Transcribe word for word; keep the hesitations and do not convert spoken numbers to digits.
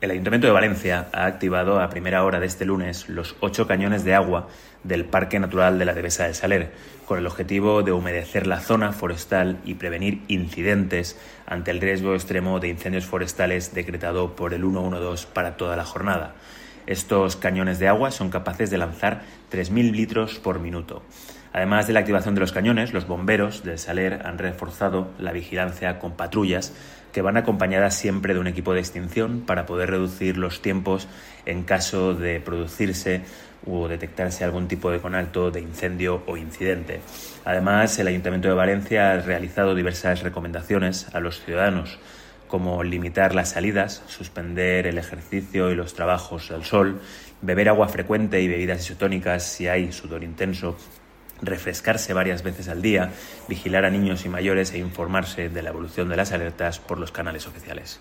El Ayuntamiento de Valencia ha activado a primera hora de este lunes los ocho cañones de agua del Parque Natural de la Devesa del Saler, con el objetivo de humedecer la zona forestal y prevenir incidentes ante el riesgo extremo de incendios forestales decretado por el ciento doce para toda la jornada. Estos cañones de agua son capaces de lanzar tres mil litros por minuto. Además de la activación de los cañones, los bomberos del Saler han reforzado la vigilancia con patrullas que van acompañadas siempre de un equipo de extinción para poder reducir los tiempos en caso de producirse o detectarse algún tipo de conato de incendio o incidente. Además, el Ayuntamiento de Valencia ha realizado diversas recomendaciones a los ciudadanos, como limitar las salidas, suspender el ejercicio y los trabajos al sol, beber agua frecuente y bebidas isotónicas si hay sudor intenso, refrescarse varias veces al día, vigilar a niños y mayores e informarse de la evolución de las alertas por los canales oficiales.